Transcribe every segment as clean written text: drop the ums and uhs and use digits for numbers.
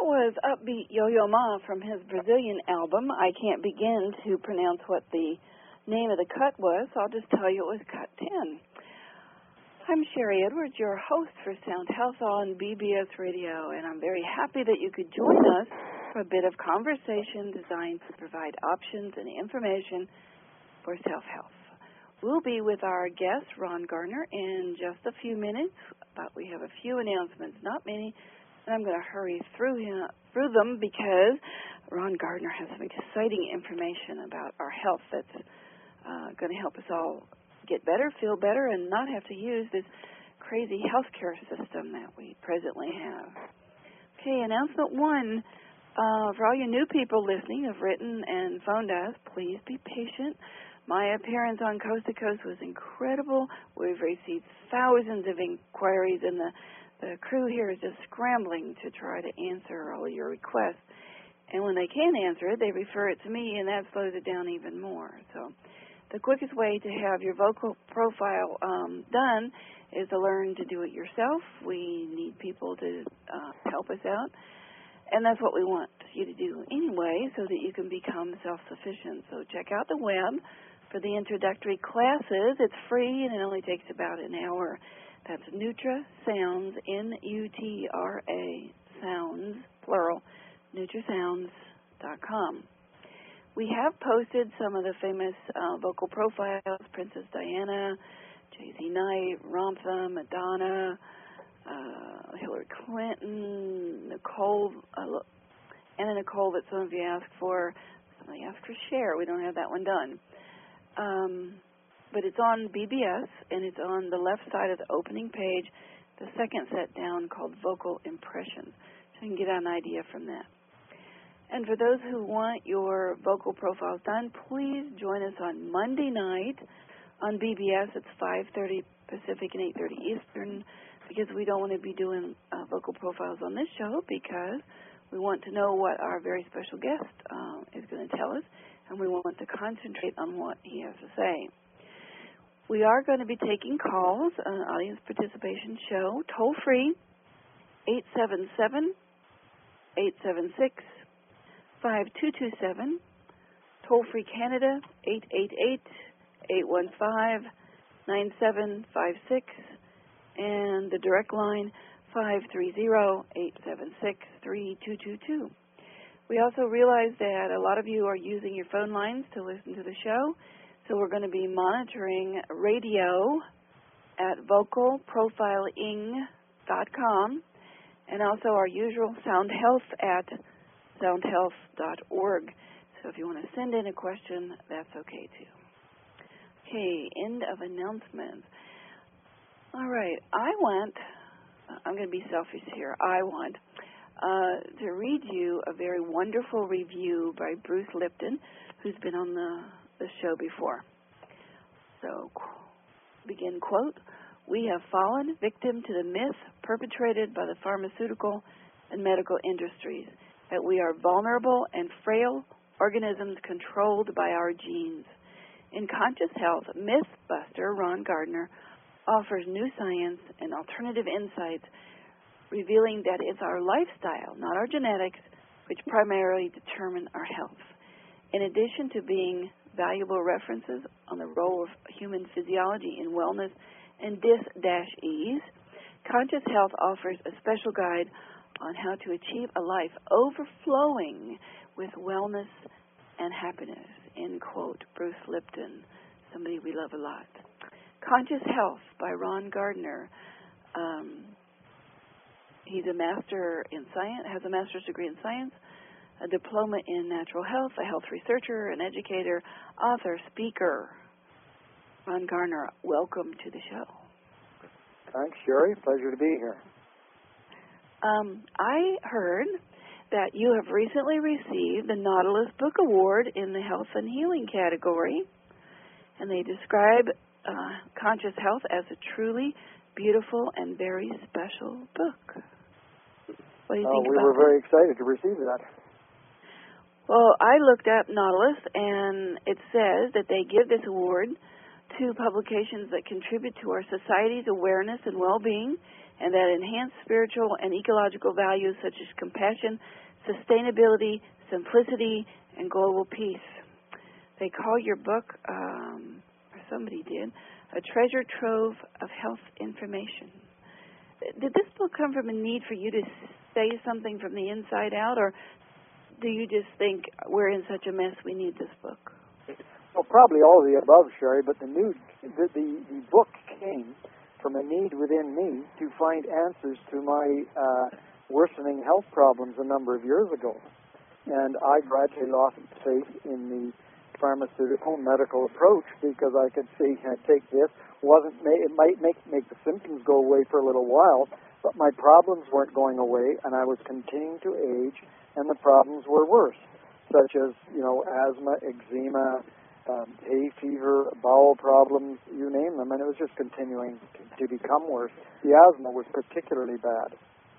was Upbeat Yo-Yo Ma from his Brazilian album. I can't begin to pronounce what the name of the cut was, so I'll just tell you it was cut 10. I'm Sherry Edwards, your host for Sound Health on BBS Radio, and I'm very happy that you could join us for a bit of conversation designed to provide options and information for self-health. We'll be with our guest, Ron Gardner, in just a few minutes, but we have a few announcements, not many, and I'm going to hurry through them because Ron Gardner has some exciting information about our health that's going to help us all get better, feel better, and not have to use this crazy healthcare system that we presently have. Okay, announcement 1. For all you new people listening who've written and phoned us, please be patient. My appearance on Coast to Coast was incredible. We've received thousands of inquiries, and the crew here is just scrambling to try to answer all your requests. And when they can't answer it, they refer it to me, and that slows it down even more. So the quickest way to have your vocal profile done is to learn to do it yourself. We need people to help us out, and that's what we want you to do anyway so that you can become self-sufficient. So check out the web for the introductory classes. It's free, and it only takes about an hour. That's Nutra Sounds, N-U-T-R-A, Sounds, plural, NutraSounds.com. We have posted some of the famous vocal profiles: Princess Diana, J.Z. Knight, Ramtha, Madonna, Hillary Clinton, Nicole, Anna Nicole that some of you asked for. Somebody asked for Cher. We don't have that one done. But it's on BBS, and it's on the left side of the opening page, the second set down called Vocal Impressions. So you can get an idea from that. And for those who want your vocal profiles done, please join us on Monday night on BBS. It's 5:30 Pacific and 8:30 Eastern, because we don't want to be doing vocal profiles on this show because we want to know what our very special guest is going to tell us, and we want to concentrate on what he has to say. We are going to be taking calls, an audience participation show, toll-free, 877-876-5227, toll-free Canada, 888-815-9756, and the direct line, 530-876-3222. We also realize that a lot of you are using your phone lines to listen to the show, so we're going to be monitoring radio at vocalprofiling.com, and also our usual Sound Health at soundhealth.org. So if you want to send in a question, that's okay too. Okay, end of announcements. All right, I'm going to be selfish here. I want to read you a very wonderful review by Bruce Lipton, who's been on the show before. So, begin quote, "We have fallen victim to the myth perpetrated by the pharmaceutical and medical industries that we are vulnerable and frail organisms controlled by our genes. In Conscious Health, Mythbuster Ron Gardner offers new science and alternative insights, revealing that it's our lifestyle, not our genetics, which primarily determine our health. In addition to being valuable references on the role of human physiology in wellness and dis-ease, Conscious Health offers a special guide on how to achieve a life overflowing with wellness and happiness," end quote. Bruce Lipton, somebody we love a lot. Conscious Health by Ron Gardner. He's a master in science, has a master's degree in science, a diploma in natural health, a health researcher, an educator, author, speaker. Ron Gardner, welcome to the show. Thanks, Sherry. Pleasure to be here. I heard that you have recently received the Nautilus Book Award in the Health and Healing category, and they describe Conscious Health as a truly beautiful and very special book. What do you think about that? We were very excited to receive that. Well, I looked up Nautilus, and it says that they give this award to publications that contribute to our society's awareness and well-being and that enhance spiritual and ecological values such as compassion, sustainability, simplicity, and global peace. They call your book, or somebody did, a treasure trove of health information. Did this book come from a need for you to say something from the inside out, or do you just think we're in such a mess we need this book? Well, probably all of the above, Sherry, but the book came from a need within me to find answers to my worsening health problems a number of years ago. And I gradually lost faith in the pharmaceutical medical approach because I could see, take this, it might make the symptoms go away for a little while, but my problems weren't going away, and I was continuing to age, and the problems were worse, such as, asthma, eczema, hay fever, bowel problems, you name them, and it was just continuing to become worse. The asthma was particularly bad.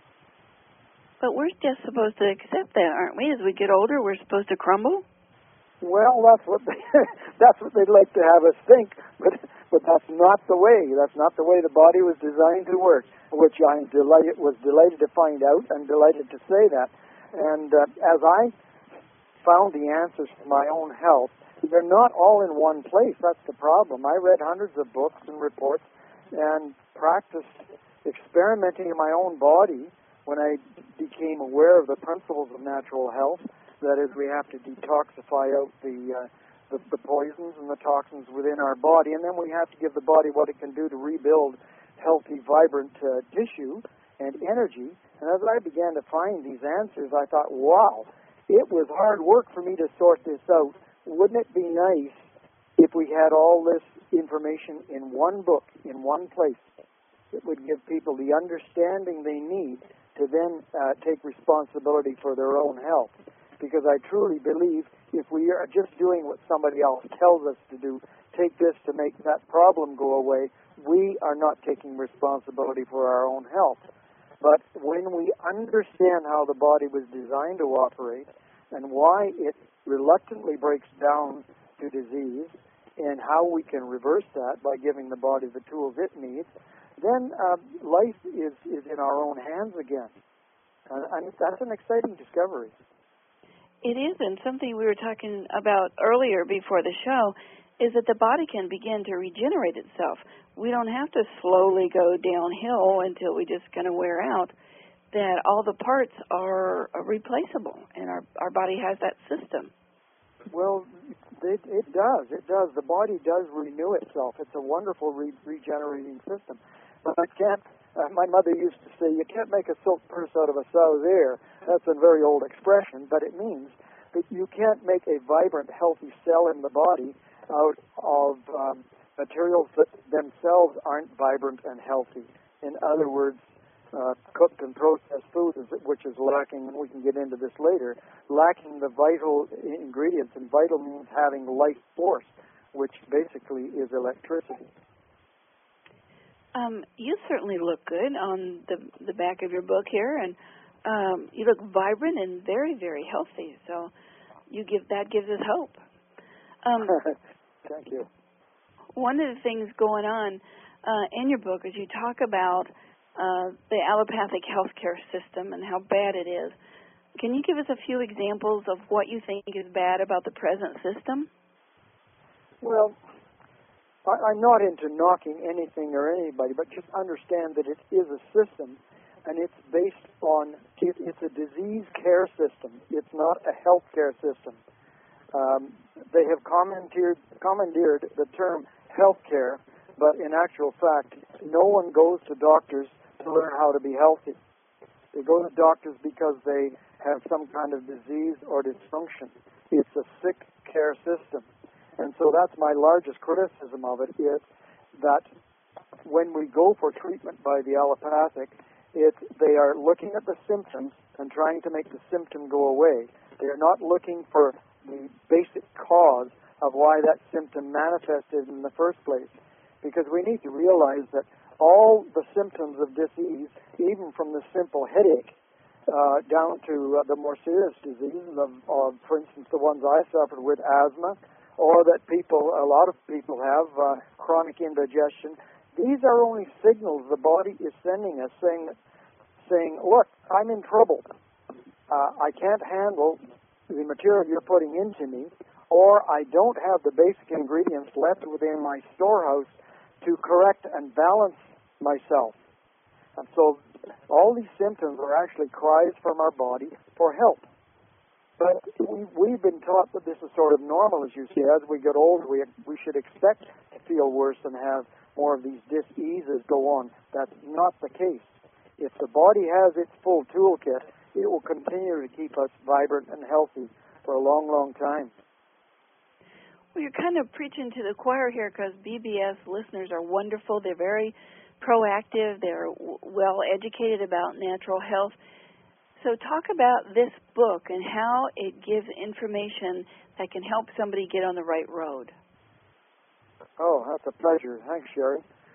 But we're just supposed to accept that, aren't we? As we get older, we're supposed to crumble? Well, that's what they'd like to have us think, but that's not the way. That's not the way the body was designed to work, which I was delighted to find out and delighted to say that. And as I found the answers to my own health, they're not all in one place. That's the problem. I read hundreds of books and reports and practiced experimenting in my own body when I became aware of the principles of natural health. That is, we have to detoxify out the poisons and the toxins within our body, and then we have to give the body what it can do to rebuild healthy, vibrant tissue and energy. And as I began to find these answers, I thought, wow, it was hard work for me to sort this out. Wouldn't it be nice if we had all this information in one book, in one place? It would give people the understanding they need to then take responsibility for their own health. Because I truly believe if we are just doing what somebody else tells us to do, take this to make that problem go away, we are not taking responsibility for our own health. But when we understand how the body was designed to operate and why it reluctantly breaks down to disease and how we can reverse that by giving the body the tools it needs, then life is in our own hands again. And that's an exciting discovery. It is, and something we were talking about earlier before the show is that the body can begin to regenerate itself. We don't have to slowly go downhill until we just kind of wear out, that all the parts are replaceable, and our body has that system. Well, it does. It does. The body does renew itself. It's a wonderful regenerating system. But I can't, my mother used to say, you can't make a silk purse out of a sow's ear. That's a very old expression, but it means that you can't make a vibrant, healthy cell in the body out of materials that themselves aren't vibrant and healthy. In other words, cooked and processed food, which is lacking, and we can get into this later, lacking the vital ingredients, and vital means having life force, which basically is electricity. You certainly look good on the back of your book here, and you look vibrant and very, very healthy. So that gives us hope. Thank you. One of the things going on in your book is you talk about the allopathic healthcare system and how bad it is. Can you give us a few examples of what you think is bad about the present system? Well, I'm not into knocking anything or anybody, but just understand that it is a system, and it's based on, it's a disease care system. It's not a health care system. They have commandeered the term health care, but in actual fact, no one goes to doctors to learn how to be healthy. They go to doctors because they have some kind of disease or dysfunction. It's a sick care system. And so that's my largest criticism of it, is that when we go for treatment by the allopathic, they are looking at the symptoms and trying to make the symptom go away. They are not looking for the basic cause of why that symptom manifested in the first place. Because we need to realize that all the symptoms of disease, even from the simple headache down to the more serious diseases of, for instance, the ones I suffered with, asthma, or that a lot of people have, chronic indigestion, These are only signals the body is sending us, saying, look, I'm in trouble. I can't handle the material you're putting into me, or I don't have the basic ingredients left within my storehouse to correct and balance myself. And so all these symptoms are actually cries from our body for help. But we've been taught that this is sort of normal, as you say. As we get older, we should expect to feel worse and have more of these dis-eases go on. That's not the case. If the body has its full toolkit, it will continue to keep us vibrant and healthy for a long, long time. Well, you're kind of preaching to the choir here, because BBS listeners are wonderful. They're very proactive. They're well educated about natural health. So talk about this book and how it gives information that can help somebody get on the right road. Oh, that's a pleasure. Thanks, Sherry.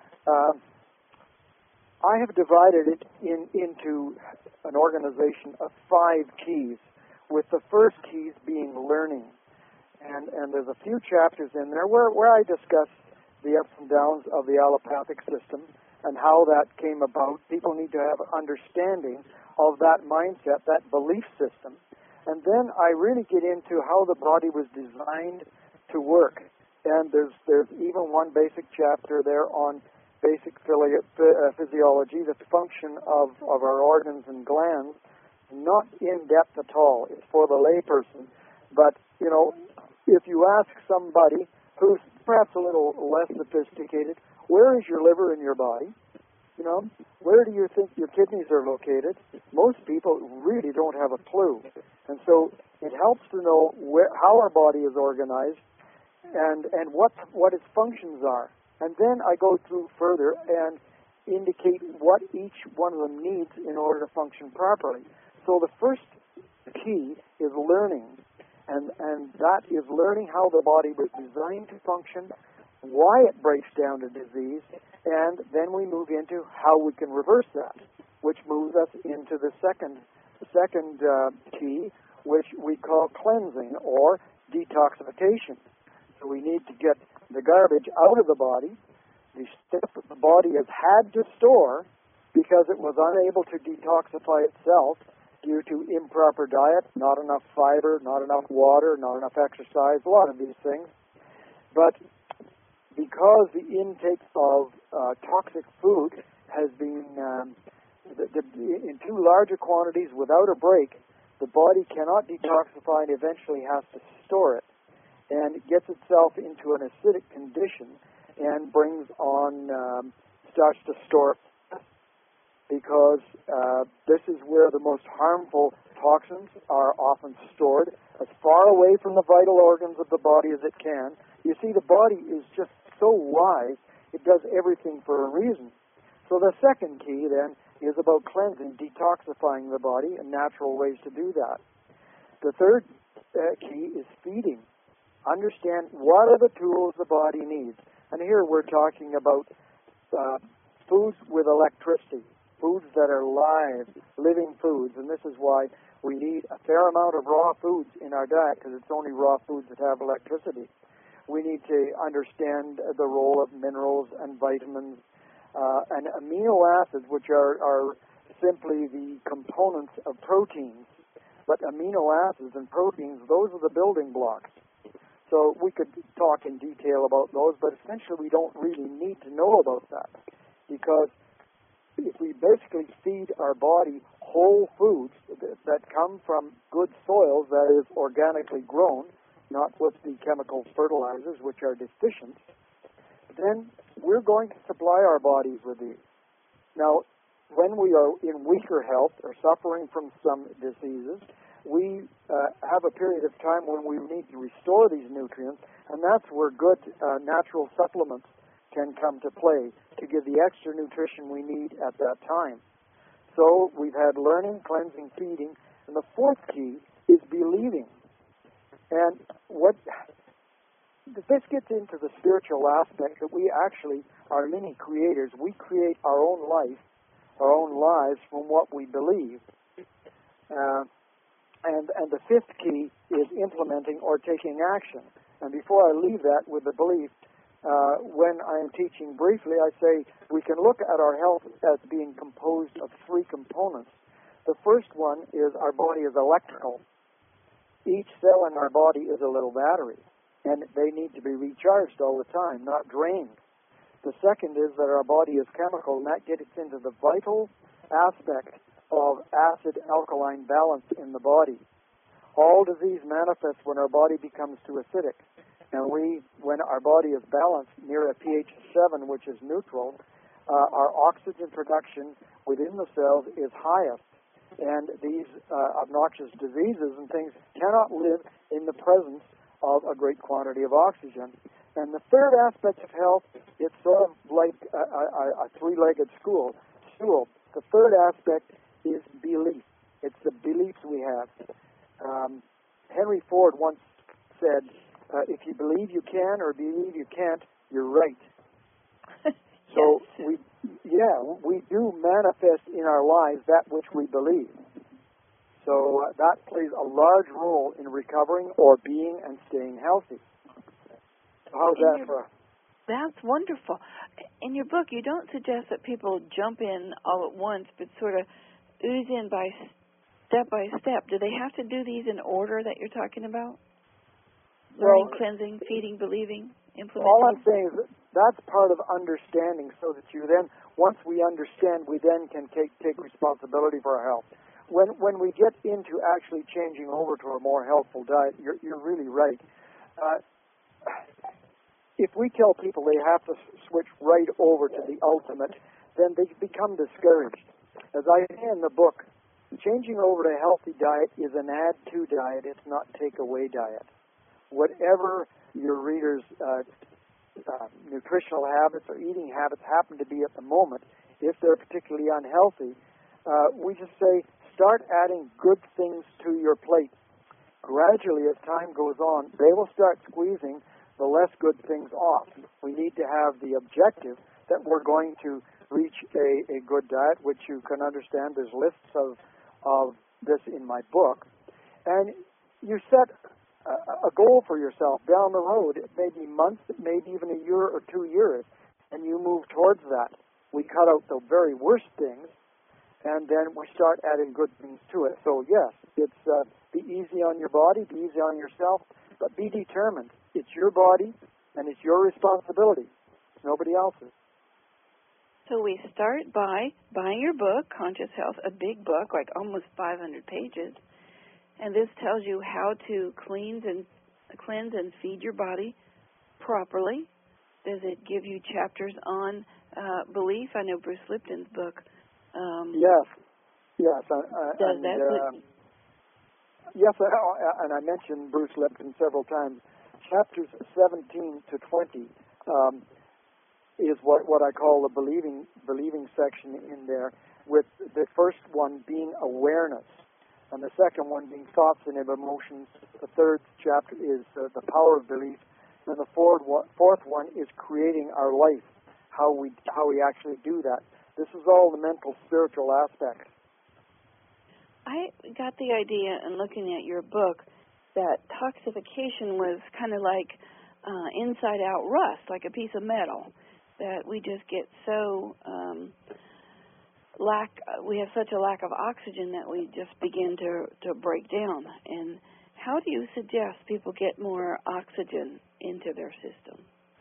I have divided it into an organization of 5 keys, with the first keys being learning. And there's a few chapters in there where I discuss the ups and downs of the allopathic system and how that came about. People need to have understanding of that mindset, that belief system. And then I really get into how the body was designed to work. And there's even one basic chapter there on basic physiology, the function of our organs and glands. Not in depth at all. It's for the layperson. But, you know, if you ask somebody who's perhaps a little less sophisticated, where is your liver in your body? You know, where do you think your kidneys are located? Most people really don't have a clue. And so it helps to know how our body is organized and what its functions are. And then I go through further and indicate what each one of them needs in order to function properly. So the first key is learning, and that is learning how the body was designed to function, why it breaks down to disease, and then we move into how we can reverse that, which moves us into the second key, which we call cleansing or detoxification. So we need to get the garbage out of the body, the stuff that the body has had to store because it was unable to detoxify itself due to improper diet, not enough fiber, not enough water, not enough exercise, a lot of these things. But because the intake of toxic food has been in too large quantities without a break, the body cannot detoxify and eventually has to store it. And it gets itself into an acidic condition and brings on, starts to store, because this is where the most harmful toxins are often stored, as far away from the vital organs of the body as it can. You see, the body is just so wise, it does everything for a reason. So the second key, then, is about cleansing, detoxifying the body, and natural ways to do that. The third key is feeding. Understand what are the tools the body needs. And here we're talking about foods with electricity, foods that are live, living foods. And this is why we need a fair amount of raw foods in our diet, because it's only raw foods that have electricity. We need to understand the role of minerals and vitamins and amino acids, which are simply the components of proteins. But amino acids and proteins, those are the building blocks. So we could talk in detail about those, but essentially we don't really need to know about that, because if we basically feed our body whole foods that come from good soils, that is organically grown, not with the chemical fertilizers which are deficient, then we're going to supply our bodies with these. Now, when we are in weaker health or suffering from some diseases, we have a period of time when we need to restore these nutrients, and that's where good natural supplements can come to play to give the extra nutrition we need at that time. So we've had learning, cleansing, feeding, and the fourth key is believing. And this gets into the spiritual aspect that we actually are many creators. We create our own life, our own lives from what we believe. And the fifth key is implementing or taking action. And before I leave that with the belief, when I'm teaching briefly, I say we can look at our health as being composed of three components. The first one is our body is electrical. Each cell in our body is a little battery, and they need to be recharged all the time, not drained. The second is that our body is chemical, and that gets into the vital aspect of acid-alkaline balance in the body. All disease manifests when our body becomes too acidic. And when our body is balanced near a pH of 7, which is neutral, our oxygen production within the cells is highest. And these obnoxious diseases and things cannot live in the presence of a great quantity of oxygen. And the third aspect of health, it's sort of like a three-legged stool. The third aspect is belief. It's the beliefs we have. Henry Ford once said, if you believe you can or believe you can't, you're right. So we do manifest in our lives that which we believe. So that plays a large role in recovering or being and staying healthy. So how's that for? That's wonderful. In your book, you don't suggest that people jump in all at once, but sort of ooze in by step. Do they have to do these in order that you're talking about? Learning, cleansing, feeding, believing, implementing? All I'm saying is that's part of understanding, so that you then, once we understand, we then can take responsibility for our health. When we get into actually changing over to a more healthful diet, you're really right. If we tell people they have to switch right over to the ultimate, then they become discouraged. As I say in the book, changing over to a healthy diet is an add-to diet. It's not take-away diet. Whatever your readers' nutritional habits or eating habits happen to be at the moment, if they're particularly unhealthy, we just say, start adding good things to your plate. Gradually, as time goes on, they will start squeezing the less good things off. We need to have the objective that we're going to reach a good diet, which you can understand. There's lists of this in my book. And you set a goal for yourself down the road. It may be months, it may be even a year or 2 years, and you move towards that. We cut out the very worst things, and then we start adding good things to it. So yes, it's be easy on your body, be easy on yourself, but be determined. It's your body, and it's your responsibility. It's nobody else's. So we start by buying your book, Conscious Health, a big book, like almost 500 pages. And this tells you how to cleanse and feed your body properly. Does it give you chapters on belief? I know Bruce Lipton's book. Yes. Does that? Yes, and I mentioned Bruce Lipton several times. Chapters 17 to 20 is what I call the believing section in there, with the first one being awareness, and the second one being thoughts and emotions. The third chapter is the power of belief, and the fourth one is creating our life, how we actually do that. This is all the mental, spiritual aspects. I got the idea in looking at your book that toxification was kind of like inside-out rust, like a piece of metal, that we just get so we have such a lack of oxygen that we just begin to break down. And how do you suggest people get more oxygen into their system?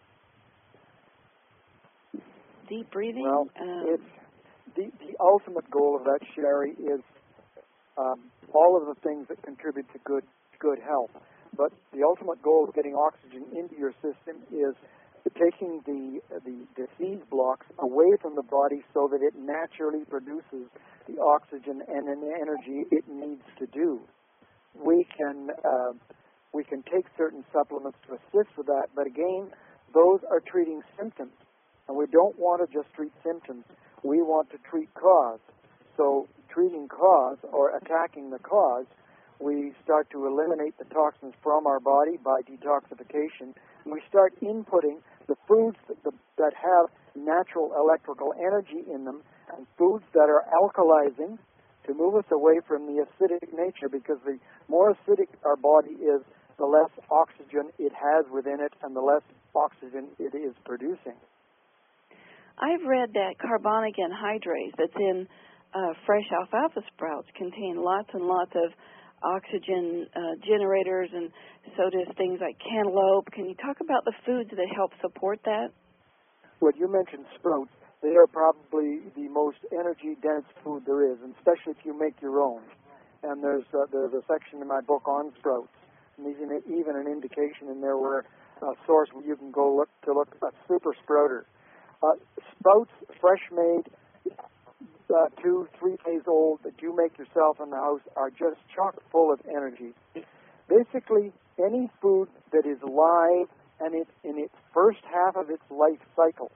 Deep breathing? Well, it's the ultimate goal of that, Sherry, is all of the things that contribute to good health. But the ultimate goal of getting oxygen into your system is taking the disease blocks away from the body so that it naturally produces the oxygen and the energy it needs to do. We can take certain supplements to assist with that, but again, those are treating symptoms. And we don't want to just treat symptoms. We want to treat cause. So treating cause or attacking the cause, we start to eliminate the toxins from our body by detoxification. And we start inputting the foods that have natural electrical energy in them, and foods that are alkalizing to move us away from the acidic nature, because the more acidic our body is, the less oxygen it has within it and the less oxygen it is producing. I've read that carbonic anhydrase that's in fresh alfalfa sprouts contain lots and lots of oxygen generators, and so does things like cantaloupe. Can you talk about the foods that help support that? Well, you mentioned sprouts. They are probably the most energy-dense food there is, and especially if you make your own. And there's a section in my book on sprouts, and even an indication in there where a source where you can go look at Super Sprouter. Sprouts, fresh made, 2-3 days old, that you make yourself in the house are just chock full of energy. Basically, any food that is live and it's in its first half of its life cycle.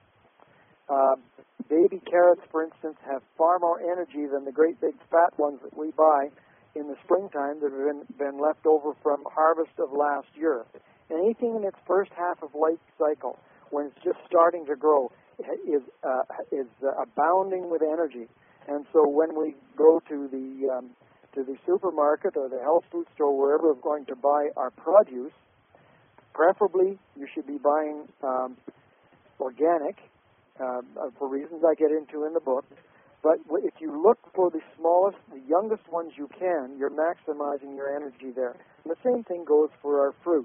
Baby carrots, for instance, have far more energy than the great big fat ones that we buy in the springtime that have been left over from harvest of last year. Anything in its first half of life cycle, when it's just starting to grow, is abounding with energy. And so when we go to the supermarket or the health food store, wherever we're going to buy our produce, preferably you should be buying organic, for reasons I get into in the book. But if you look for the smallest, the youngest ones you can, you're maximizing your energy there. And the same thing goes for our fruit.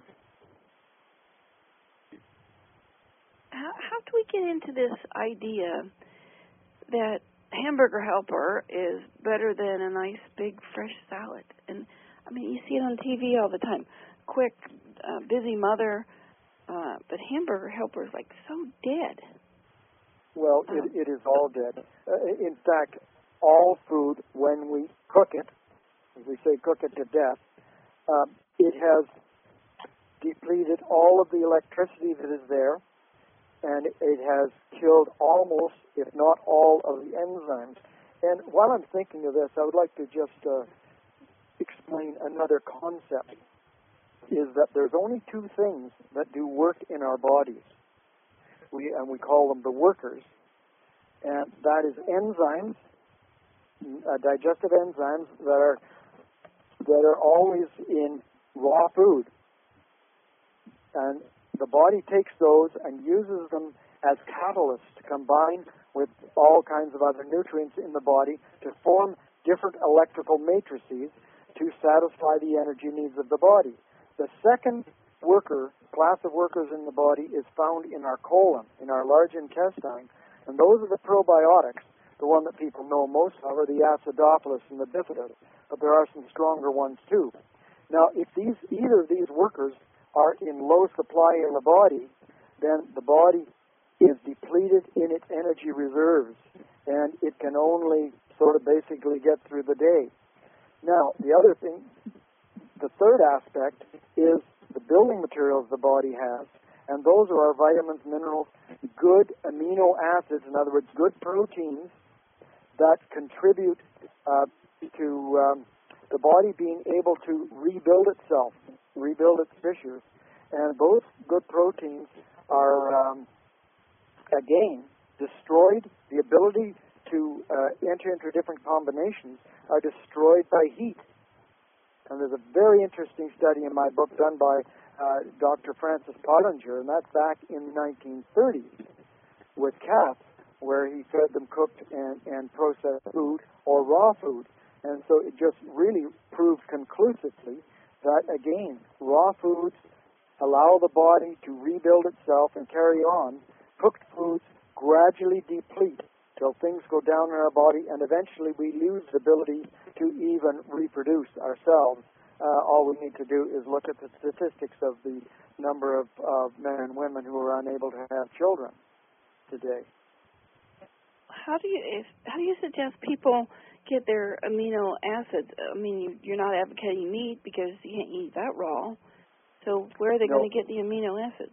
How do we get into this idea that Hamburger Helper is better than a nice big fresh salad? And I mean, you see it on TV all the time. Quick, busy mother, but Hamburger Helper is like so dead. Well, it is all dead. In fact, all food, when we cook it, as we say, cook it to death, it has depleted all of the electricity that is there, and it has killed almost, if not all, of the enzymes. And while I'm thinking of this, I would like to just explain another concept, is that there's only two things that do work in our bodies. We call them the workers, and that is enzymes, digestive enzymes that are always in raw food, and the body takes those and uses them as catalysts to combine with all kinds of other nutrients in the body to form different electrical matrices to satisfy the energy needs of the body. The second class of workers in the body is found in our colon, in our large intestine, and those are the probiotics. The one that people know most of are the acidophilus and the bifidus, but there are some stronger ones too. Now, if either of these workers are in low supply in the body, then the body is depleted in its energy reserves, and it can only sort of basically get through the day. Now, the other thing, the third aspect is the building materials the body has, and those are our vitamins, minerals, good amino acids, in other words, good proteins that contribute to the body being able to rebuild itself, rebuild its tissues. And those good proteins are, again, destroyed. The ability to enter into different combinations are destroyed by heat. And there's a very interesting study in my book done by Dr. Francis Pottinger, and that's back in the 1930s with cats, where he fed them cooked and processed food or raw food. And so it just really proved conclusively that, again, raw foods allow the body to rebuild itself and carry on. Cooked foods gradually deplete till things go down in our body, and eventually we lose the ability to even reproduce ourselves. All we need to do is look at the statistics of the number of men and women who are unable to have children today. How do you suggest people get their amino acids? I mean, you're not advocating meat because you can't eat that raw. So where are they going to get the amino acids?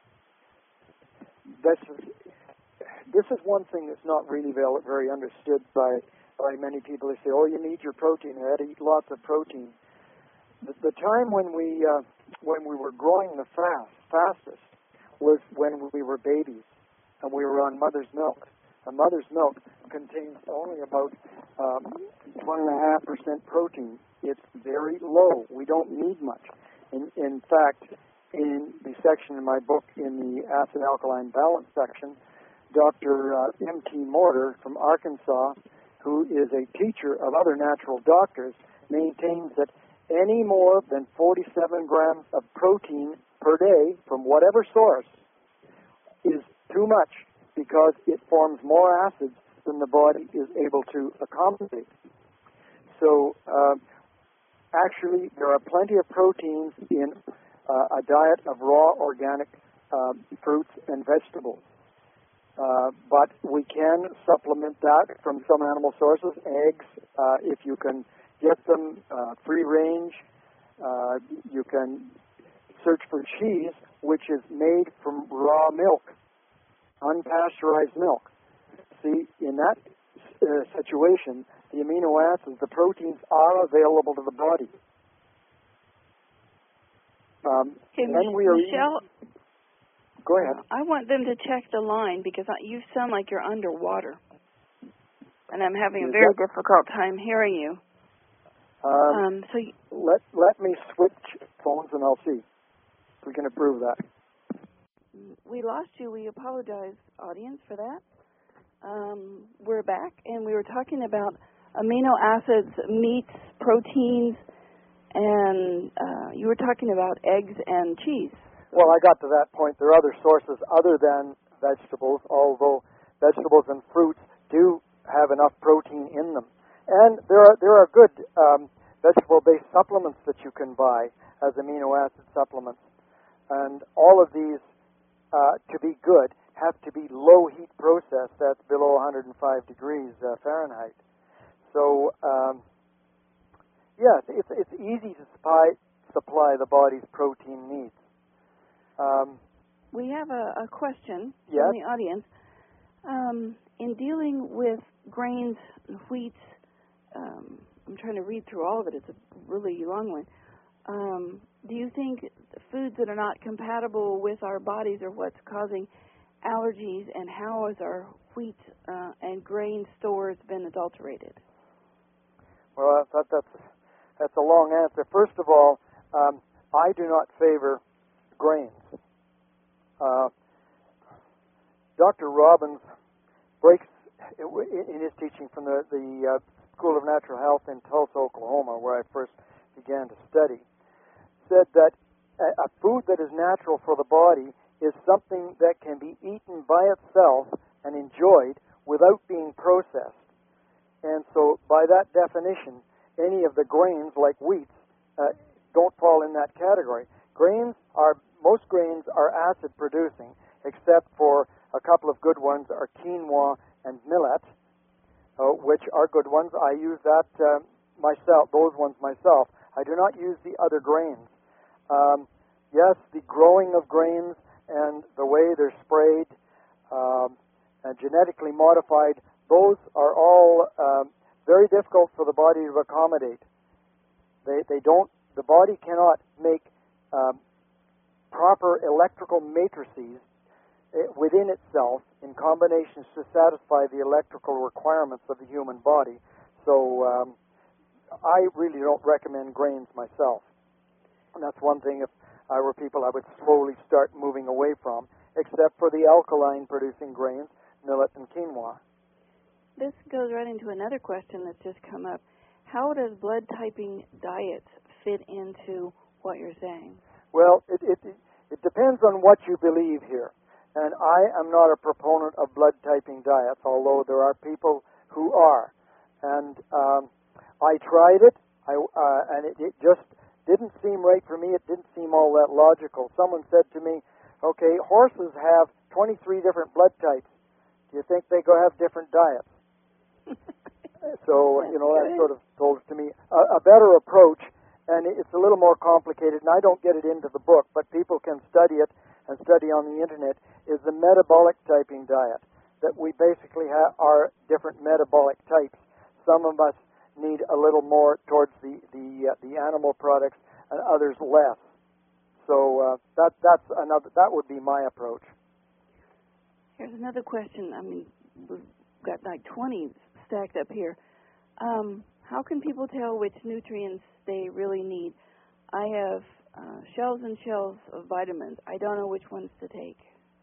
This is one thing that's not really very understood by many people. They say, "Oh, you need your protein. You had to eat lots of protein." The time when we were growing the fastest was when we were babies and we were on mother's milk. And mother's milk contains only about 1.5% protein. It's very low. We don't need much. In fact, in the section in my book in the acid-alkaline balance section, Dr. M.T. Morter from Arkansas, who is a teacher of other natural doctors, maintains that any more than 47 grams of protein per day from whatever source is too much because it forms more acids than the body is able to accommodate. So actually, there are plenty of proteins in a diet of raw organic fruits and vegetables. But we can supplement that from some animal sources. Eggs, if you can get them free range. You can search for cheese, which is made from raw milk, unpasteurized milk. See, in that situation, the amino acids, the proteins are available to the body. Michelle, go ahead. I want them to check the line because you sound like you're underwater, and I'm having a very difficult time hearing you. Let me switch phones and I'll see if we can improve that. We lost you. We apologize, audience, for that. We're back, and we were talking about amino acids, meats, proteins, and you were talking about eggs and cheese. Well, I got to that point. There are other sources other than vegetables, although vegetables and fruits do have enough protein in them. And there are good vegetable-based supplements that you can buy as amino acid supplements. And all of these, to be good, have to be low heat processed. That's below 105 degrees Fahrenheit. So, yes, it's easy to supply the body's protein needs. We have a question yes? from the audience. In dealing with grains and wheats, I'm trying to read through all of it. It's a really long one. Do you think foods that are not compatible with our bodies are what's causing allergies, and how has our wheat and grain stores been adulterated? Well, that's a long answer. First of all, I do not favor grains. Dr. Robbins breaks in his teaching from the School of Natural Health in Tulsa, Oklahoma, where I first began to study, said that a food that is natural for the body is something that can be eaten by itself and enjoyed without being processed. And so, by that definition, any of the grains, like wheat, don't fall in that category. Most grains are acid-producing, except for a couple of good ones are quinoa and millet, which are good ones. I use that myself, those ones myself. I do not use the other grains. Yes, the growing of grains and the way they're sprayed and genetically modified, those are all very difficult for the body to accommodate. The body cannot make proper electrical matrices within itself in combinations to satisfy the electrical requirements of the human body. So I really don't recommend grains myself. And that's one thing, if I were people, I would slowly start moving away from, except for the alkaline-producing grains, millet and quinoa. This goes right into another question that's just come up. How does blood-typing diets fit into what you're saying? Well, it depends on what you believe here. And I am not a proponent of blood-typing diets, although there are people who are. And I tried it, and it just didn't seem right for me. It didn't seem all that logical. Someone said to me, okay, horses have 23 different blood types. Do you think they go have different diets? So, that sort of told to me a better approach, and it's a little more complicated, and I don't get it into the book, but people can study it and study on the Internet, is the metabolic typing diet, that we basically are different metabolic types. Some of us need a little more towards the animal products, and others less. So that would be my approach. Here's another question. I mean, we've got like 20 stacked up here. How can people tell which nutrients they really need? I have shelves and shelves of vitamins. I don't know which ones to take.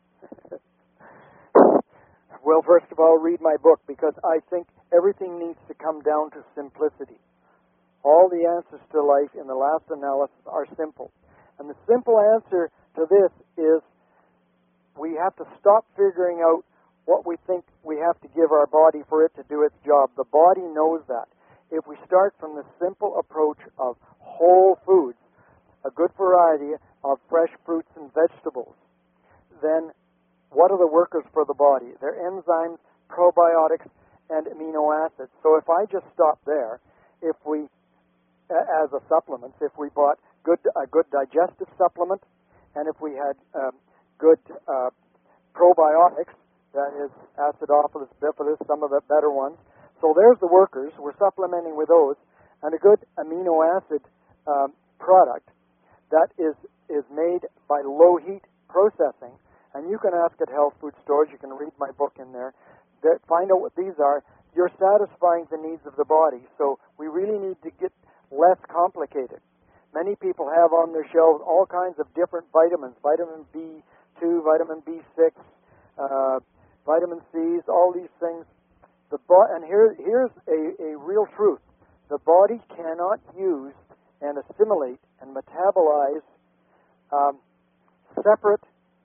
Well, first of all, read my book, because I think everything needs to come down to simplicity. All the answers to life in the last analysis are simple. And the simple answer to this is we have to stop figuring out what we think we have to give our body for it to do its job. The body knows that. If we start from the simple approach of whole foods, a good variety of fresh fruits and vegetables, then what are the workers for the body? They're enzymes, probiotics, and amino acids. So if I just stop there, if we, as a supplement, if we bought a good digestive supplement, and if we had good probiotics, that is acidophilus, bifidus, some of the better ones. So there's the workers. We're supplementing with those, and a good amino acid product that is made by low heat processing. And you can ask at health food stores. You can read my book in there. Find out what these are. You're satisfying the needs of the body. So we really need to get less complicated. Many people have on their shelves all kinds of different vitamins, vitamin B2, vitamin B6, vitamin C's, all these things. And here's a real truth. The body cannot use and assimilate and metabolize separate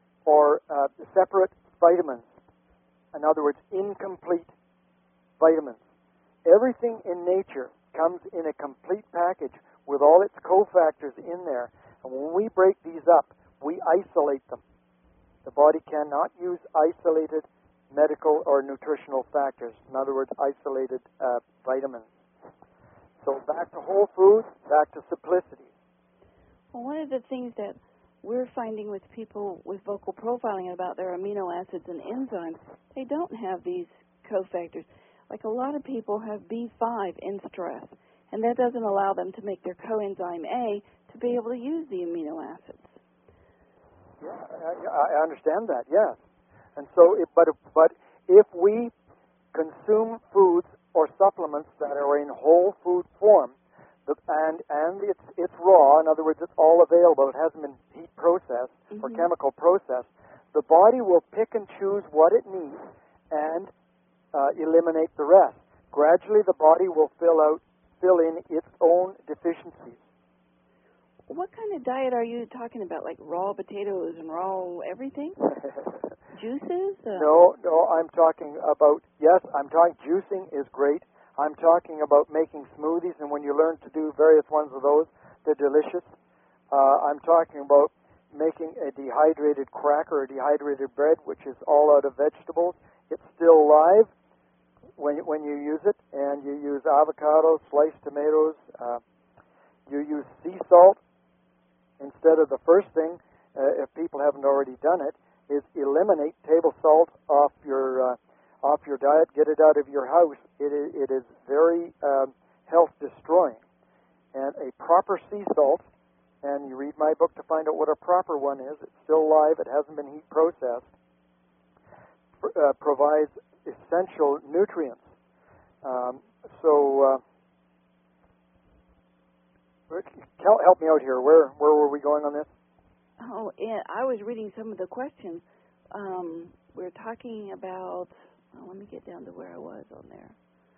vitamins. In other words, incomplete vitamins. Everything in nature comes in a complete package with all its cofactors in there. And when we break these up, we isolate them. The body cannot use isolated medical or nutritional factors. In other words, isolated vitamins. So back to whole foods, back to simplicity. Well, one of the things that we're finding with people with vocal profiling about their amino acids and enzymes, they don't have these cofactors. Like a lot of people have B5 in stress, and that doesn't allow them to make their coenzyme A to be able to use the amino acids. Yeah, I understand that, yes. And so, but if we consume foods or supplements that are in whole food form, and it's raw, in other words, it's all available, it hasn't been heat processed or chemical processed, the body will pick and choose what it needs and eliminate the rest. Gradually, the body will fill in its own deficiencies. What kind of diet are you talking about? Like raw potatoes and raw everything? Juices? No, I'm talking about, juicing is great. I'm talking about making smoothies, and when you learn to do various ones of those, they're delicious. I'm talking about making a dehydrated cracker or dehydrated bread, which is all out of vegetables. It's still live when you use it, and you use avocados, sliced tomatoes. You use sea salt instead of the first thing, if people haven't already done it, is eliminate table salt off your diet, get it out of your house. It is very health destroying. And a proper sea salt, and you read my book to find out what a proper one is. It's still live. It hasn't been heat processed. Provides essential nutrients. Help me out here. Where were we going on this? Oh, yeah, I was reading some of the questions. We're talking about, let me get down to where I was on there.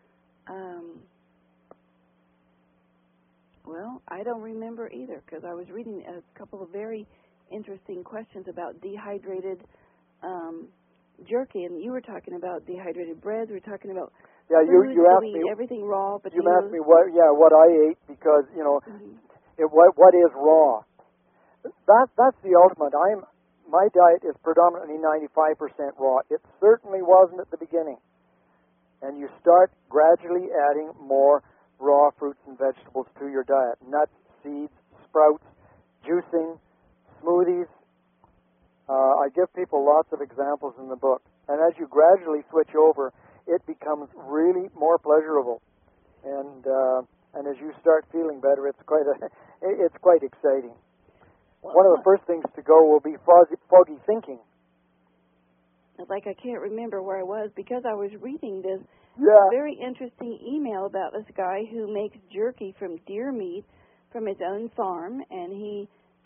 Well, I don't remember either, because I was reading a couple of very interesting questions about dehydrated jerky, and you were talking about dehydrated breads. We were talking about you asked me everything raw. Potatoes. You asked me what I ate, because what is raw. That's the ultimate. My diet is predominantly 95% raw. It certainly wasn't at the beginning. And you start gradually adding more raw fruits and vegetables to your diet. Nuts, seeds, sprouts, juicing, smoothies. I give people lots of examples in the book. And as you gradually switch over, it becomes really more pleasurable. And as you start feeling better, it's quite exciting. One of the first things to go will be foggy thinking. Like I can't remember where I was because I was reading this very interesting email about this guy who makes jerky from deer meat from his own farm, and he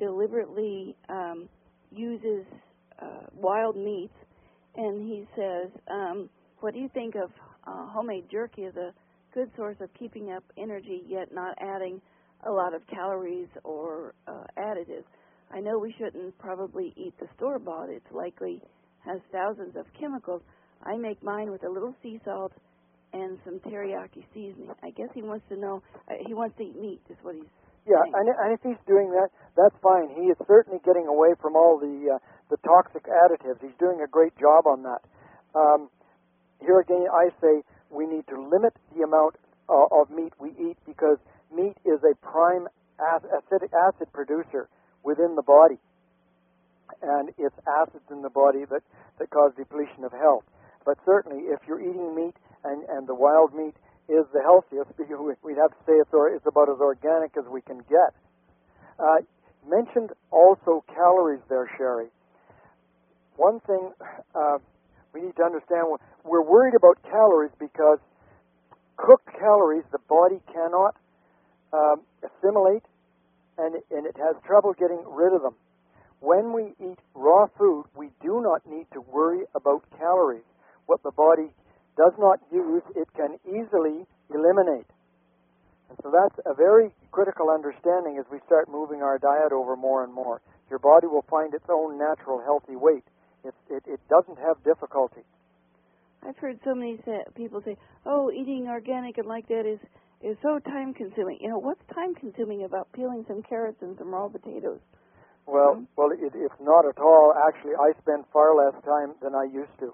uses wild meats, and he says, what do you think of homemade jerky as a good source of keeping up energy, yet not adding a lot of calories or additives? I know we shouldn't probably eat the store-bought. It's likely has thousands of chemicals. I make mine with a little sea salt and some teriyaki seasoning. I guess he wants to know, he wants to eat meat, is what he's saying. And if he's doing that, that's fine. He is certainly getting away from all the toxic additives. He's doing a great job on that. Here again, I say we need to limit the amount of meat we eat, because meat is a prime acetic acid producer within the body, and it's acids in the body that cause depletion of health. But certainly, if you're eating meat and the wild meat is the healthiest, we'd have to say it's about as organic as we can get. Mentioned also calories there, Sherry. One thing we need to understand, we're worried about calories because cooked calories the body cannot assimilate, and it has trouble getting rid of them. When we eat raw food, we do not need to worry about calories. What the body does not use, it can easily eliminate. And so that's a very critical understanding as we start moving our diet over more and more. Your body will find its own natural healthy weight. It doesn't have difficulty. I've heard so many people say, "Oh, eating organic and like that is so time-consuming." You know, what's time-consuming about peeling some carrots and some raw potatoes? Well, it's not at all. Actually, I spend far less time than I used to.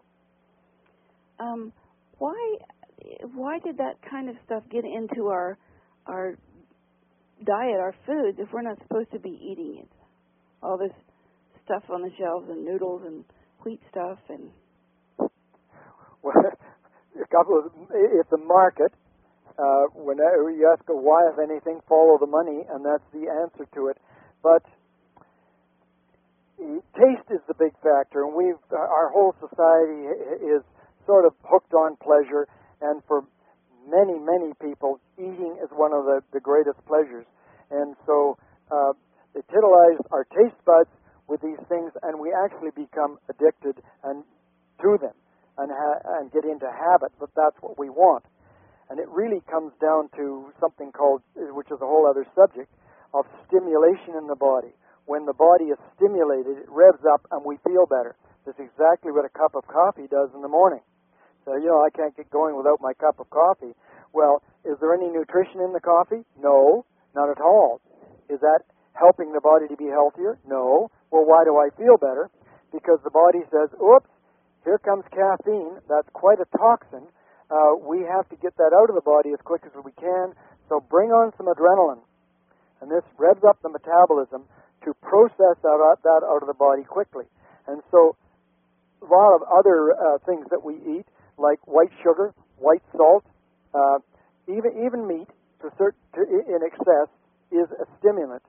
Why did that kind of stuff get into our diet, our foods, if we're not supposed to be eating it? All this stuff on the shelves and noodles and wheat stuff and. Well, it's a market. Whenever you ask why, if anything, follow the money, and that's the answer to it. But taste is the big factor, and our whole society is sort of hooked on pleasure, and for many, many people, eating is one of the greatest pleasures. And so they titilize our taste buds with these things, and we actually become addicted to them and get into habit that that's what we want. And it really comes down to something called, which is a whole other subject, of stimulation in the body. When the body is stimulated, it revs up and we feel better. That's exactly what a cup of coffee does in the morning. So, I can't get going without my cup of coffee. Well, is there any nutrition in the coffee? No, not at all. Is that helping the body to be healthier? No. Well, why do I feel better? Because the body says, oops, here comes caffeine. That's quite a toxin. We have to get that out of the body as quick as we can. So bring on some adrenaline. And this revs up the metabolism to process that out of the body quickly. And so a lot of other things that we eat, like white sugar, white salt, even meat in excess is a stimulant.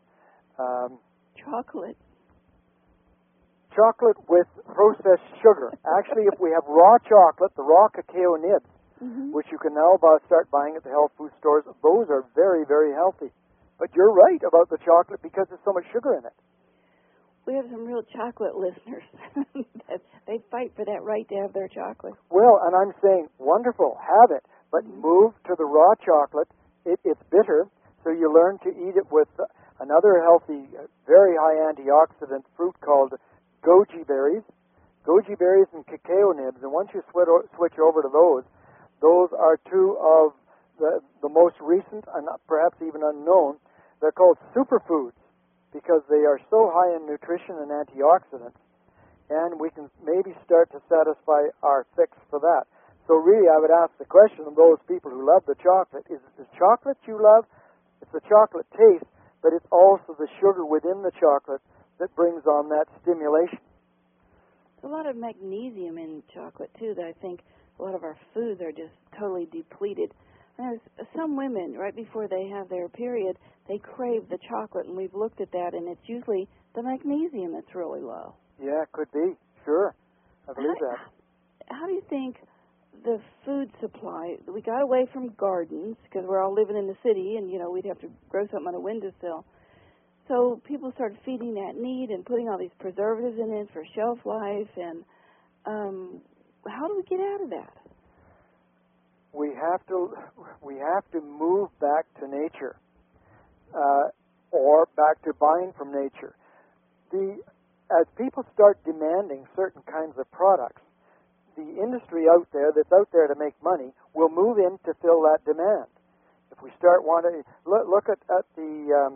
Chocolate with processed sugar. Actually, if we have raw chocolate, the raw cacao nibs, which you can now start buying at the health food stores, those are very, very healthy. But you're right about the chocolate because there's so much sugar in it. We have some real chocolate listeners. They fight for that right to have their chocolate. Well, and I'm saying, wonderful, have it, but move to the raw chocolate. It's bitter, so you learn to eat it with another healthy, very high antioxidant fruit called goji berries. Goji berries and cacao nibs, and once you switch over to those are two of the most recent and perhaps even unknown. They're called superfoods because they are so high in nutrition and antioxidants, and we can maybe start to satisfy our fix for that. So really, I would ask the question of those people who love the chocolate, is it the chocolate you love? It's the chocolate taste, but it's also the sugar within the chocolate that brings on that stimulation. There's a lot of magnesium in chocolate, too, that I think a lot of our foods are just totally depleted. And there's some women, right before they have their period, they crave the chocolate, and we've looked at that, and it's usually the magnesium that's really low. Yeah, it could be. Sure. I believe that. How do you think the food supply, we got away from gardens because we're all living in the city, and, we'd have to grow something on a windowsill. So people started feeding that need and putting all these preservatives in it for shelf life. And how do we get out of that? We have to move back to nature, or back to buying from nature. As people start demanding certain kinds of products, the industry out there that's out there to make money will move in to fill that demand. If we start wanting, look at the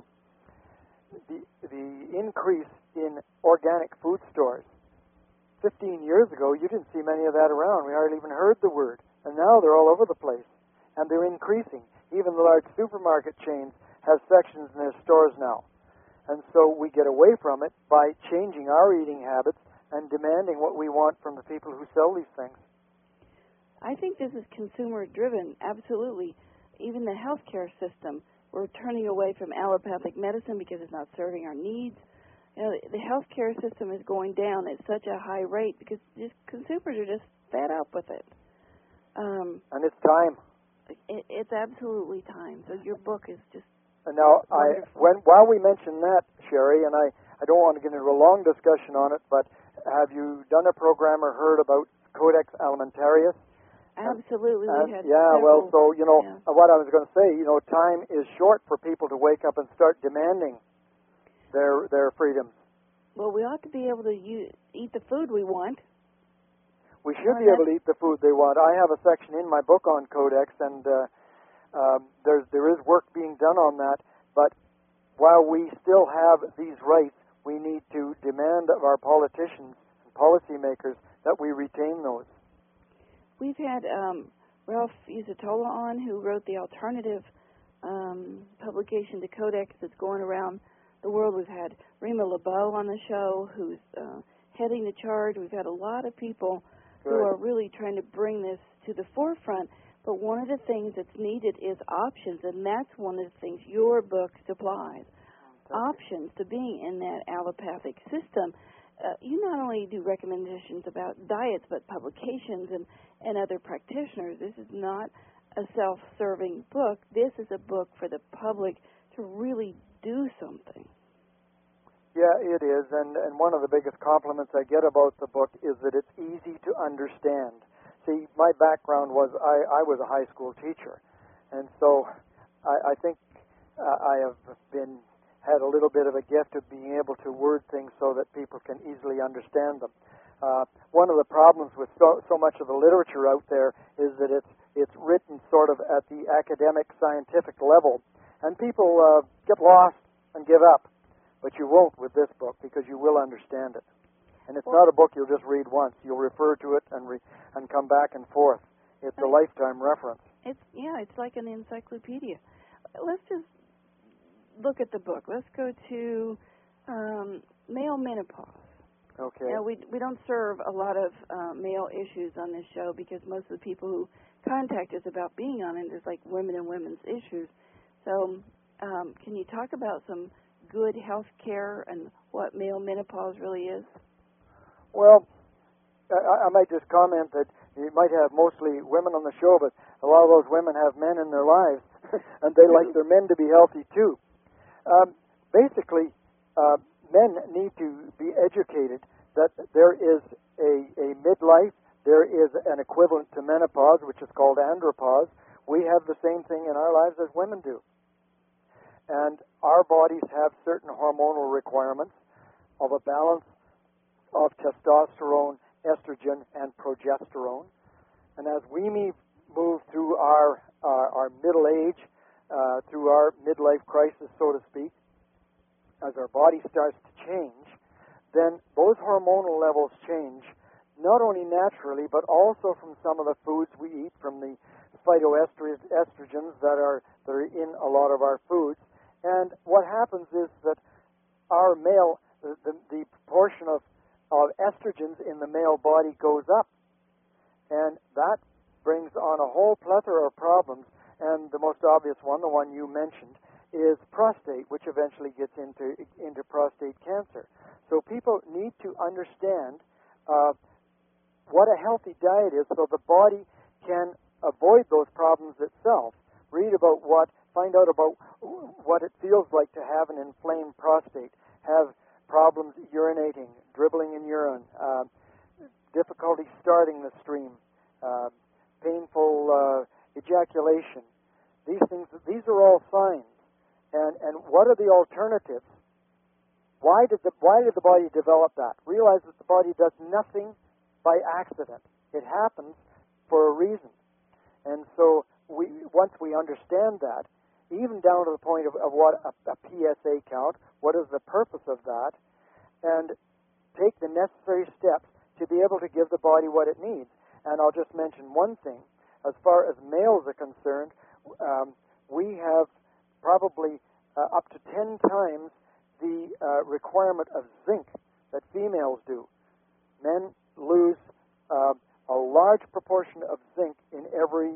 increase in organic food stores. 15 years ago, you didn't see many of that around. We hardly even heard the word. And now they're all over the place. And they're increasing. Even the large supermarket chains have sections in their stores now. And so we get away from it by changing our eating habits and demanding what we want from the people who sell these things. I think this is consumer-driven, absolutely. Even the healthcare system, we're turning away from allopathic medicine because it's not serving our needs. You know, the healthcare system is going down at such a high rate because just consumers are just fed up with it. And it's time. It's absolutely time. So your book is just now, wonderful. While we mention that, Sherry, and I don't want to get into a long discussion on it, but have you done a program or heard about Codex Alimentarius? Absolutely. What I was going to say, time is short for people to wake up and start demanding their freedoms. Well, we ought to be able to eat the food we want. We should be able to eat the food they want. I have a section in my book on Codex, and there is work being done on that. But while we still have these rights, we need to demand of our politicians and policymakers that we retain those. We've had Ralph Usitola on, who wrote the alternative publication to Codex that's going around the world. We've had Rima LeBeau on the show, who's heading the charge. We've had a lot of people who are really trying to bring this to the forefront. But one of the things that's needed is options, and that's one of the things your book supplies. Options to being in that allopathic system. You not only do recommendations about diets, but publications and other practitioners. This is not a self-serving book. This is a book for the public to really do something. Yeah, it is, and one of the biggest compliments I get about the book is that it's easy to understand. See, my background was I was a high school teacher, and so I think I have had a little bit of a gift of being able to word things so that people can easily understand them. One of the problems with so much of the literature out there is that it's written sort of at the academic, scientific level, and people get lost and give up. But you won't with this book because you will understand it. And it's not a book you'll just read once. You'll refer to it and come back and forth. It's a lifetime reference. It's like an encyclopedia. Let's just look at the book. Let's go to male menopause. Okay. Now, we don't serve a lot of male issues on this show because most of the people who contact us about being on it is like women and women's issues. So can you talk about some good health care and what male menopause really is? Well, I might just comment that you might have mostly women on the show, but a lot of those women have men in their lives, and they like their men to be healthy too. Basically, men need to be educated that there is a midlife, there is an equivalent to menopause, which is called andropause. We have the same thing in our lives as women do. And our bodies have certain hormonal requirements of a balance of testosterone, estrogen, and progesterone. And as we move through our middle age, through our midlife crisis, so to speak, as our body starts to change, then those hormonal levels change, not only naturally, but also from some of the foods we eat, from the phytoestrogens that are in a lot of our foods. And what happens is that our male, the proportion of estrogens in the male body goes up. And that brings on a whole plethora of problems. And the most obvious one, the one you mentioned, is prostate, which eventually gets into prostate cancer. So people need to understand what a healthy diet is so the body can avoid those problems itself, find out about what it feels like to have an inflamed prostate, have problems urinating, dribbling in urine, difficulty starting the stream, painful ejaculation. These are all signs. And what are the alternatives? Why did the body develop that? Realize that the body does nothing by accident. It happens for a reason. And so once we understand that, even down to the point of what a PSA count, what is the purpose of that, and take the necessary steps to be able to give the body what it needs. And I'll just mention one thing. As far as males are concerned, we have probably up to 10 times the requirement of zinc that females do. Men lose a large proportion of zinc in every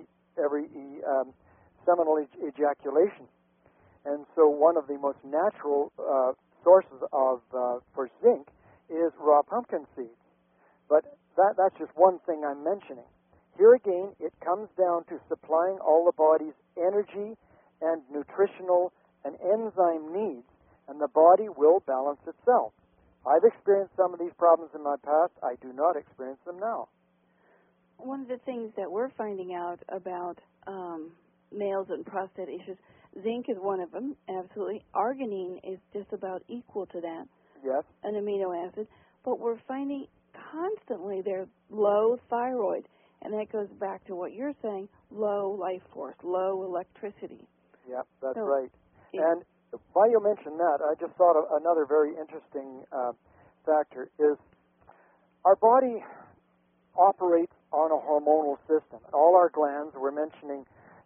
seminal ejaculation. And so one of the most natural sources for zinc is raw pumpkin seeds. But that's just one thing I'm mentioning. Here again, it comes down to supplying all the body's energy and nutritional and enzyme needs, and the body will balance itself. I've experienced some of these problems in my past. I do not experience them now. One of the things that we're finding out about males and prostate issues, zinc is one of them, absolutely. Arginine is just about equal to that. Yes. An amino acid. But we're finding constantly they're low thyroid, and that goes back to what you're saying, low life force, low electricity. Yeah, that's right. And while you mentioned that, I just thought of another very interesting factor is our body operates on a hormonal system. All our glands, we're mentioning,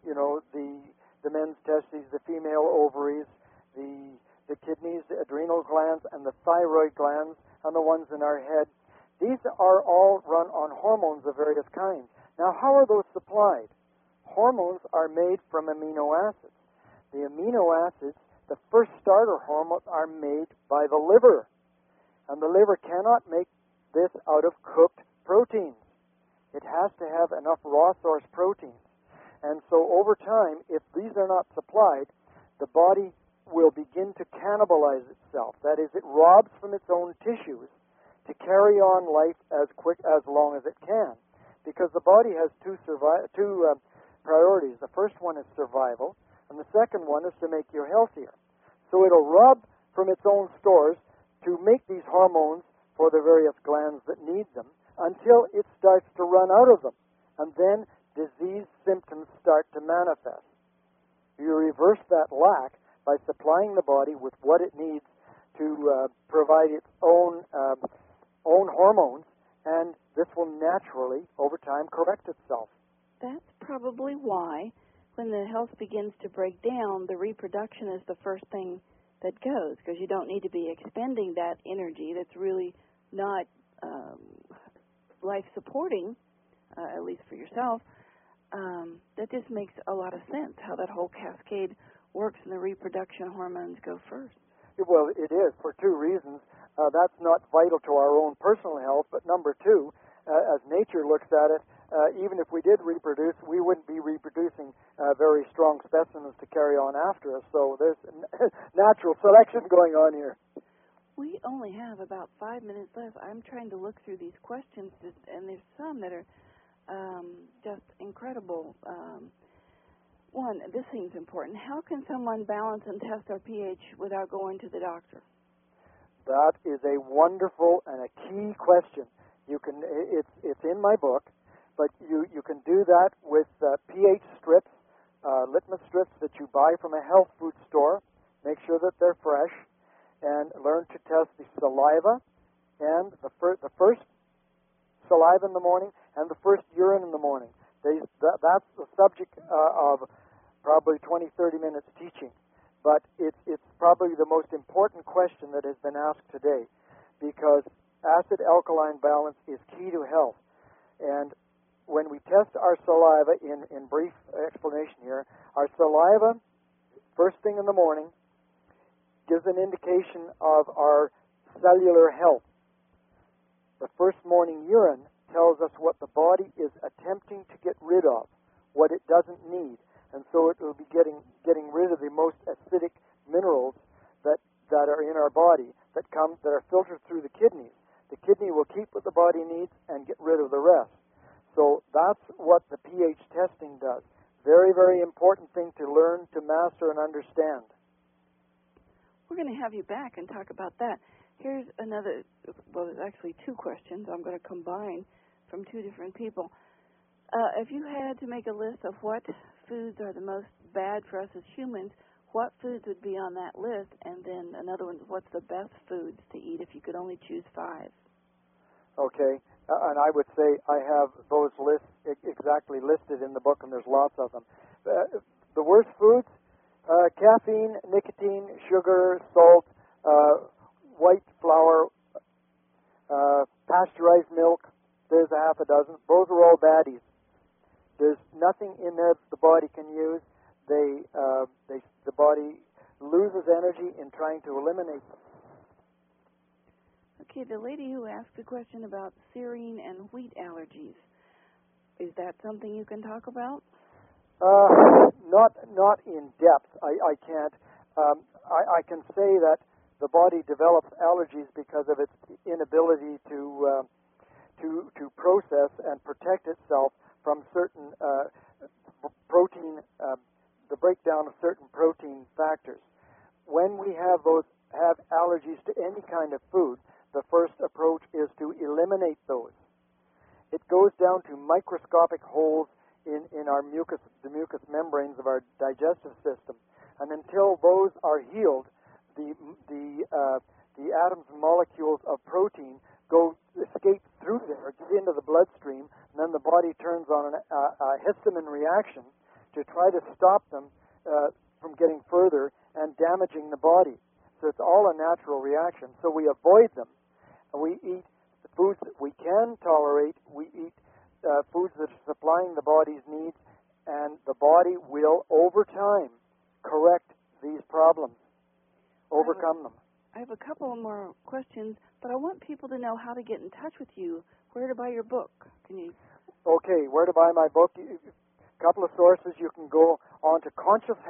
the men's testes, the female ovaries, the kidneys, the adrenal glands, and the thyroid glands, and the ones in our head. These are all run on hormones of various kinds. Now, how are those supplied? Hormones are made from amino acids. The amino acids, the first starter hormones, are made by the liver. And the liver cannot make this out of cooked proteins. It has to have enough raw source proteins. And so over time, if these are not supplied, the body will begin to cannibalize itself. That is, it robs from its own tissues to carry on life as long as it can. Because the body has two priorities. The first one is survival, and the second one is to make you healthier. So it'll rob from its own stores to make these hormones for the various glands that need them until it starts to run out of them. And then disease symptoms start to manifest. You reverse that lack by supplying the body with what it needs to provide its own hormones, and this will naturally, over time, correct itself. That's probably why, when the health begins to break down, the reproduction is the first thing that goes, because you don't need to be expending that energy that's really not life-supporting, at least for yourself. That just makes a lot of sense, how that whole cascade works and the reproduction hormones go first. Well, it is, for two reasons. That's not vital to our own personal health, but number two, as nature looks at it, even if we did reproduce, we wouldn't be reproducing very strong specimens to carry on after us. So there's natural selection going on here. We only have about 5 minutes left. I'm trying to look through these questions, and there's some that are just incredible. One, this seems important. How can someone balance and test their pH without going to the doctor? That is a wonderful and a key question. You can, it's in my book, but you can do that with pH strips, litmus strips that you buy from a health food store. Make sure that they're fresh, and learn to test the saliva and the first saliva in the morning and the first urine in the morning. That's the subject of probably 20, 30 minutes teaching. But it's probably the most important question that has been asked today, because acid-alkaline balance is key to health. And when we test our saliva, in brief explanation here, our saliva, first thing in the morning, gives an indication of our cellular health. The first morning urine tells us what the body is attempting to get rid of, what it doesn't need. and so it will be getting rid of the most acidic minerals that are in our body that are filtered through the kidneys. The kidney will keep what the body needs and get rid of the rest. So that's what the pH testing does. Very, very important thing to learn, to master, and understand. We're going to have you back and talk about that. Here's another, well, there's actually two questions I'm going to combine from two different people. If you had to make a list of what foods are the most bad for us as humans, what foods would be on that list? And then another one, what's the best foods to eat if you could only choose 5? Okay, and I would say I have those lists exactly listed in the book, and there's lots of them. The worst foods, caffeine, nicotine, sugar, salt, white flour, pasteurized milk, there's a half a dozen. Those are all baddies. There's nothing in there that the body can use. The body loses energy in trying to eliminate them. Okay, the lady who asked a question about serine and wheat allergies, is that something you can talk about? Not in depth. I can't. I can say that the body develops allergies because of its inability to process and protect itself from certain protein, the breakdown of certain protein factors. When we have allergies to any kind of food, the first approach is to eliminate those. It goes down to microscopic holes in the mucous membranes of our digestive system, and until those are healed, the atoms and molecules of protein escape through there, get into the bloodstream, and then the body turns on a histamine reaction to try to stop them from getting further and damaging the body. So it's all a natural reaction. So we avoid them. And we eat the foods that we can tolerate. We eat foods that are supplying the body's needs, and the body will, over time, correct these problems, overcome them. I have a couple more questions, but I want people to know how to get in touch with you, where to buy your book. Can you? Okay, where to buy my book? A couple of sources. You can go on to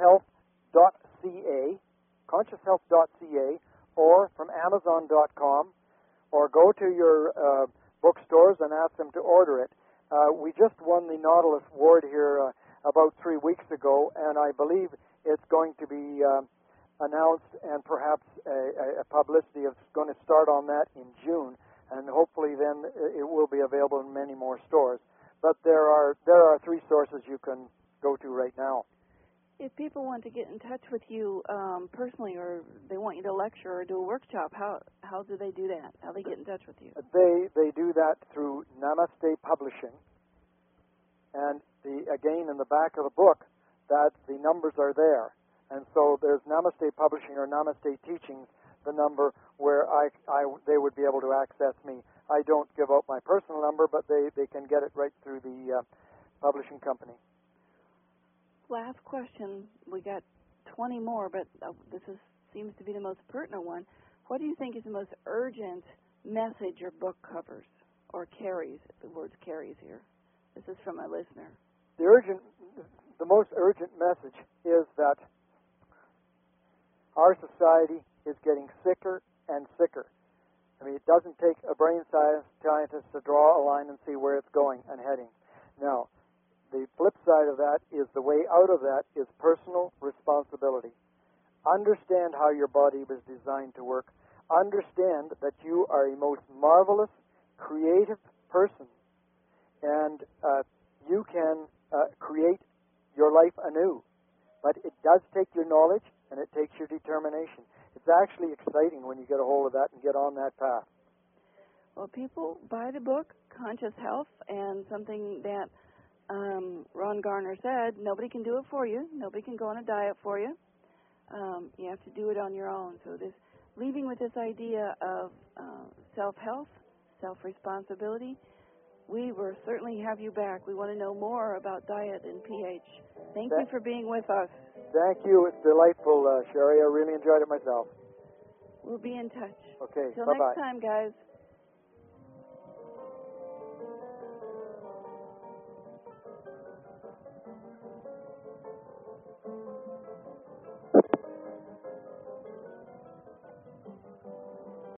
conscioushealth.ca, or from Amazon.com, or go to your bookstores and ask them to order it. We just won the Nautilus Award here about 3 weeks ago, and I believe it's going to be announced, and perhaps a publicity is going to start on that in June, and hopefully then it will be available in many more stores. But there are 3 sources you can go to right now. If people want to get in touch with you personally, or they want you to lecture or do a workshop, how do they do that? How do they get in touch with you? They do that through Namaste Publishing, and again in the back of the book, that the numbers are there. And so there's Namaste Publishing or Namaste Teachings, the number where they would be able to access me. I don't give out my personal number, but they can get it right through the publishing company. Last question. We got 20 more, but this seems to be the most pertinent one. What do you think is the most urgent message your book covers or carries? The word carries here. This is from a listener. The most urgent message is that our society is getting sicker and sicker. I mean, it doesn't take a brain scientist to draw a line and see where it's going and heading. Now, the flip side of that is the way out of that is personal responsibility. Understand how your body was designed to work. Understand that you are a most marvelous, creative person, and you can create your life anew. But it does take your knowledge, and it takes your determination. It's actually exciting when you get a hold of that and get on that path. Well, people, buy the book, Conscious Health, and something that Ron Garner said, nobody can do it for you. Nobody can go on a diet for you. You have to do it on your own. So leaving with this idea of self-health, self-responsibility, we will certainly have you back. We want to know more about diet and pH. Thank you for being with us. Thank you. It's delightful, Sherry. I really enjoyed it myself. We'll be in touch. Okay, Till bye-bye. next time, guys.